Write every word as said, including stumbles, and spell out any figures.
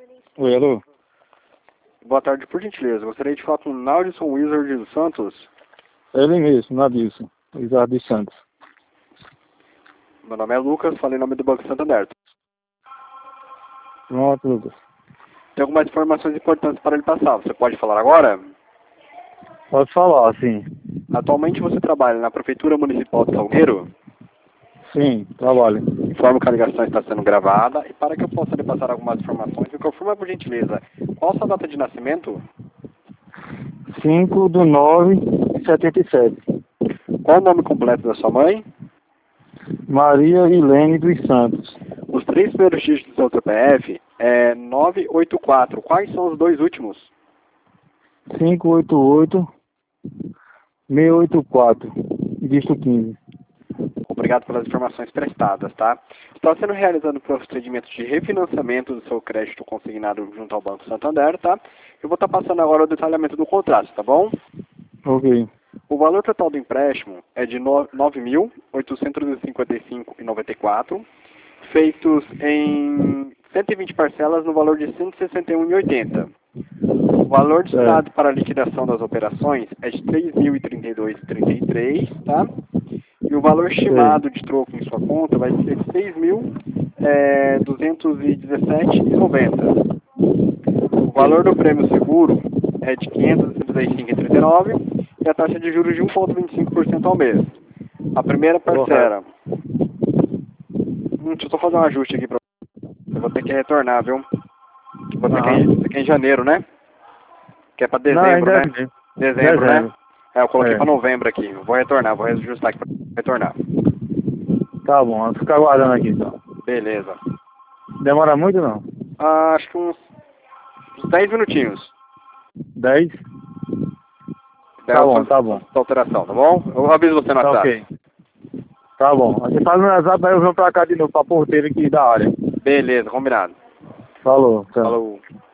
Oi, alô? Boa tarde, por gentileza. Gostaria de falar com o Naldson Wizard dos Santos. Ele mesmo, Nadilson, Wizard dos Santos. Meu nome é Lucas, falei em nome do Banco Santander. Pronto, Lucas. Tem algumas informações importantes para ele passar. Você pode falar agora? Pode falar, sim. Atualmente você trabalha na Prefeitura Municipal de Salgueiro? Sim, trabalho. Informo que a ligação está sendo gravada e para que eu possa lhe passar algumas informações, me confirma por gentileza, qual a sua data de nascimento? cinco de nove de setenta e sete. Qual o nome completo da sua mãe? Maria Ilene dos Santos. Os três primeiros dígitos do seu C P F é nove oito quatro. Quais são os dois últimos? cinco oito oito, seis oito quatro, dígito quinze. Obrigado pelas informações prestadas, tá? Está sendo realizado o procedimento de refinanciamento do seu crédito consignado junto ao Banco Santander, tá? Eu vou estar passando agora o detalhamento do contrato, tá bom? Ok. O valor total do empréstimo é de nove mil oitocentos e cinquenta e cinco reais e noventa e quatro centavos, feitos em cento e vinte parcelas no valor de cento e sessenta e um reais e oitenta centavos. O valor destinado É. para a liquidação das operações é de três mil e trinta e dois reais e trinta e três centavos, tá? E o valor estimado de troco em sua conta vai ser de seis mil duzentos e dezessete reais e noventa centavos. O valor do prêmio seguro é de quinhentos e setenta e cinco reais e trinta e nove centavos e a taxa de juros de um vírgula vinte e cinco por cento ao mês. A primeira parcela... Hum, deixa eu só fazer um ajuste aqui para você. Eu vou ter que retornar, viu? Você, Aham. quer, você quer em janeiro, né? Que é para Não, dezembro, ainda né? é Dezembro, né? dezembro. É, eu coloquei É. para novembro aqui. Eu vou retornar, vou ajustar aqui para retornar. Tá bom, vou ficar aguardando aqui então. Beleza. Demora muito ou não? Ah, acho que uns, uns dez minutinhos. dez? Daí Tá eu bom, faço tá bom. essa alteração, tá bom? Eu aviso você no Tá WhatsApp. ok. Tá bom. A gente faz no WhatsApp, aí eu venho pra cá de novo, pra porteira aqui da área. Beleza, combinado. Falou, tchau. Falou.